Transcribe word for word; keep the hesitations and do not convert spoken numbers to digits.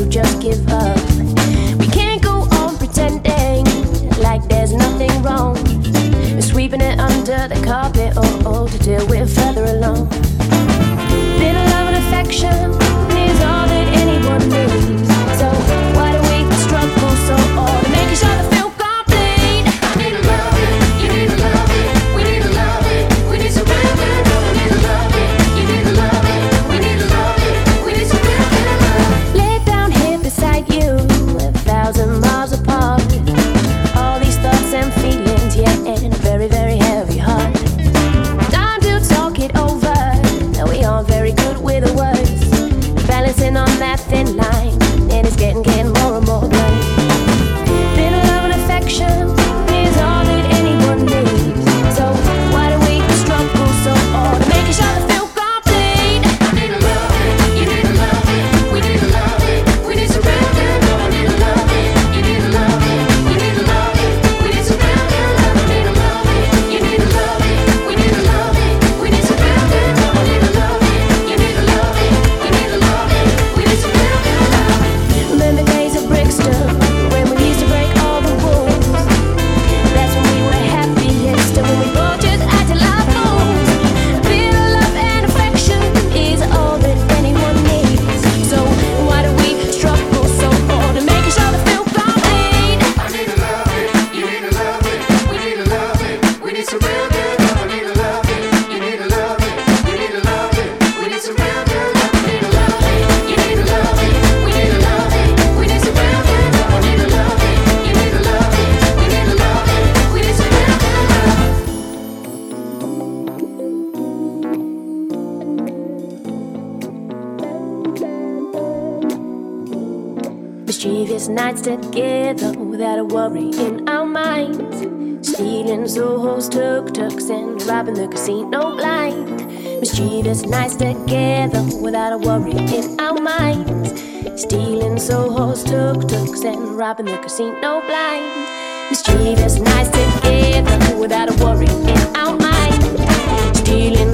to just give up. We can't go on pretending like there's nothing wrong. We're sweeping it under the carpet, oh, oh, to deal with further along. Little love and affection is all that anyone needs. So why do we struggle so hard to make each other feel complete? I need to love it, you need to love it, we need to love it, we need some real good love. We need to love it, you need to love it, we need to love it, we need some real good love. Lay down here beside you, a thousand miles apart. All these thoughts and feelings, yeah, and a very, very heavy heart. Time to talk it over. Now we are very good with the words, balancing on that thin line, and it's getting, getting more and more blind. Little love and affection is all that anyone needs. So why do we struggle so hard to make each other feel complete? I need to love it, you need to love it, we need to love it, we need some real good love. I need to love it, you need to love it, we need to love it, we need some real good love. I need to love it, you need to love it, we need to love it, we need some real good love. I need to love it, you need to love it, we need to love it, we need some real good love. Remember days of Brixton, when we used to break all the rules. That's when we were happiest, and when we both just acted like fools. A bit of love and affection is all that anyone needs. So why do we struggle so hard to make each other feel complete? I need to love it, you need to love it, we need to love it, we need some real good love. I need to love it, you need to love it, we need to love it, we need some real good love. I need to love it, you need to love it, we need to love it, we need some real good love. I need to love it, you need to love it, we need to love it, we need some real good love. Mischievous nights together without a worry in our minds. Stealing Soho's tuk-tuks and robbing the casino blind. Mischievous nights together without a worry in our minds. Stealing Soho's tuk-tuks and robbing the casino blind. Mischievous nights together without a worry in our minds. Stealing